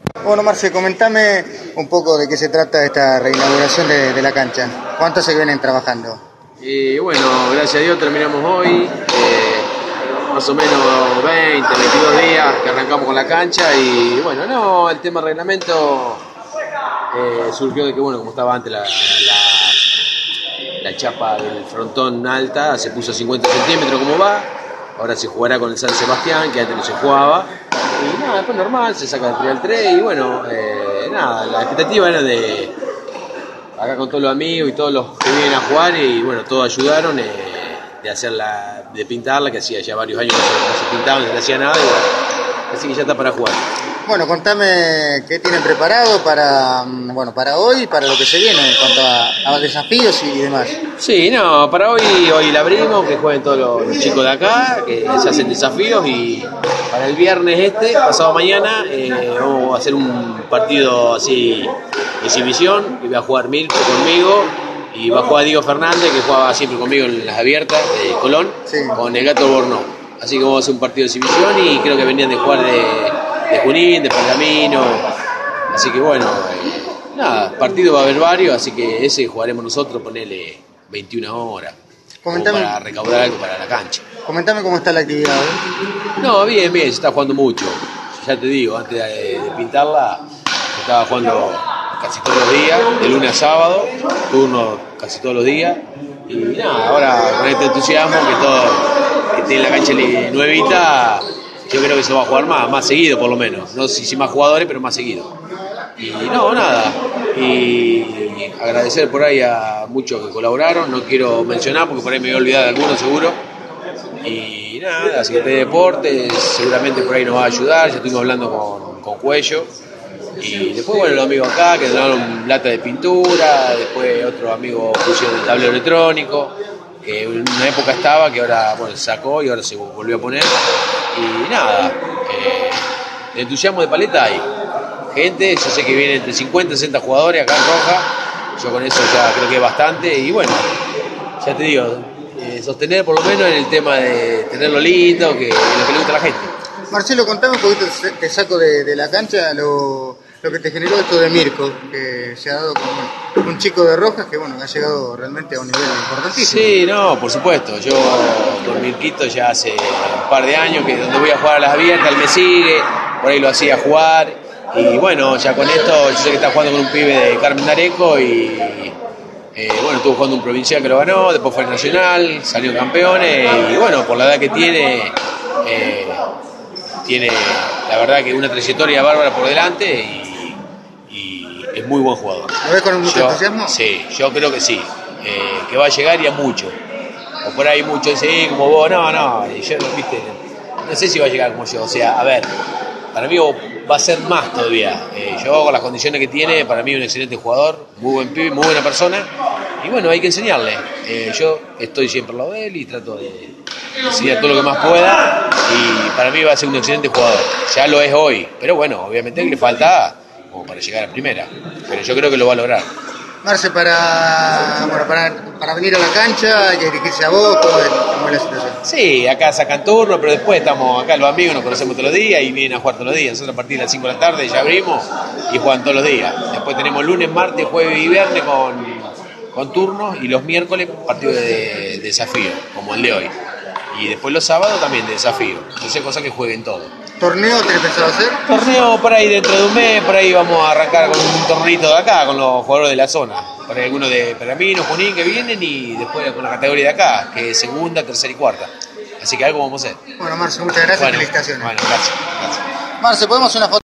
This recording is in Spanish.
Bueno, Marce, comentame un poco de qué se trata esta reinauguración de la cancha. ¿Cuánto se vienen trabajando? Y bueno, gracias a Dios terminamos hoy, más o menos 20, 22 días que arrancamos con la cancha y bueno, no, el tema reglamento surgió de que bueno, como estaba antes la chapa del frontón alta, se puso a 50 centímetros como va, ahora se jugará con el San Sebastián, que antes no se jugaba, y nada, después normal, se saca del 3 al 3 y bueno, nada, la expectativa era de acá con todos los amigos y todos los que vienen a jugar y bueno, todos ayudaron de pintarla, que hacía ya varios años que no se pintaba, no se le hacía nada, y bueno, así que ya está para jugar. Bueno, contame qué tienen preparado para hoy y para lo que se viene en cuanto a desafíos y demás. Sí, no, para hoy la abrimos, que jueguen todos los chicos de acá, que se hacen desafíos y para el viernes pasado mañana, vamos a hacer un partido así, exhibición, que va a jugar Mirko conmigo y va a jugar Diego Fernández, que jugaba siempre conmigo en las abiertas de Colón, sí, con el Gato Bornó. Así que vamos a hacer un partido de exhibición y creo que venían de jugar de Junín, de Pergamino, así que bueno, nada, partido va a haber varios, así que ese jugaremos nosotros, ponele 21 horas, para recaudar algo para la cancha. Comentame cómo está la actividad. No, bien, se está jugando mucho, ya te digo, antes de pintarla, estaba jugando casi todos los días, de lunes a sábado, turno casi todos los días, y nada, ahora con este entusiasmo que tiene la cancha nuevita, yo creo que se va a jugar más seguido por lo menos, no sé si más jugadores, pero más seguido. Y no, nada, y agradecer por ahí a muchos que colaboraron, no quiero mencionar porque por ahí me voy a olvidar de algunos seguro. Y nada, la Secretaría de Deportes seguramente por ahí nos va a ayudar, ya estuvimos hablando con Cuello. Y después, bueno, los amigos acá que donaron lata de pintura, después otros amigos pusieron el tablero electrónico, que en una época estaba, que ahora bueno, se sacó y ahora se volvió a poner. Y nada, el entusiasmo de paleta hay. Gente, yo sé que vienen entre 50 y 60 jugadores acá en Roja, yo con eso ya creo que es bastante. Y bueno, ya te digo, sostener por lo menos en el tema de tenerlo lindo, lo que le gusta a la gente. Marcelo, contame un poquito, te saco de la cancha lo que te generó esto de Mirko, que se ha dado con un chico de Rojas que bueno, ha llegado realmente a un nivel importantísimo. Sí, no, por supuesto, yo con Mirquito ya hace un par de años que donde voy a jugar a las abiertas, él me sigue, por ahí lo hacía jugar, y bueno, ya con esto, yo sé que está jugando con un pibe de Carmen Areco y bueno, estuvo jugando un provincial que lo ganó, después fue el nacional, salieron campeones y bueno, por la edad que tiene la verdad que una trayectoria bárbara por delante y es muy buen jugador. ¿Lo ves con mucho entusiasmo? Sí, yo creo que sí, que va a llegar y a mucho. O por ahí mucho, sí, como vos, no, yo no sé si va a llegar como yo, o sea, a ver, para mí va a ser más todavía. Yo con las condiciones que tiene, para mí es un excelente jugador, muy buen pibe, muy buena persona. Y bueno, hay que enseñarle. Yo estoy siempre al lado de él y trato de enseñar todo lo que más pueda. Y para mí va a ser un excelente jugador. Ya lo es hoy. Pero bueno, obviamente le falta como para llegar a primera. Pero yo creo que lo va a lograr. Marce, para venir a la cancha hay que dirigirse a vos, ¿cómo es la situación? Sí, acá sacan turno, pero después estamos acá los amigos, nos conocemos todos los días y vienen a jugar todos los días. Nosotros a partir de las 5 de la tarde ya abrimos y juegan todos los días. Después tenemos lunes, martes, jueves y viernes con turnos y los miércoles partidos de desafío, como el de hoy. Y después los sábados también de desafío. Entonces cosas que jueguen todo. ¿Torneo tenés pensado hacer? Torneo por ahí dentro de un mes, por ahí vamos a arrancar con un torneito de acá, con los jugadores de la zona. Por ahí algunos de Pergamino, Junín que vienen y después con la categoría de acá, que es segunda, tercera y cuarta. Así que algo vamos a hacer. Bueno, Marce, muchas gracias y felicitaciones. Bueno, gracias. Marce, ¿podemos hacer una foto?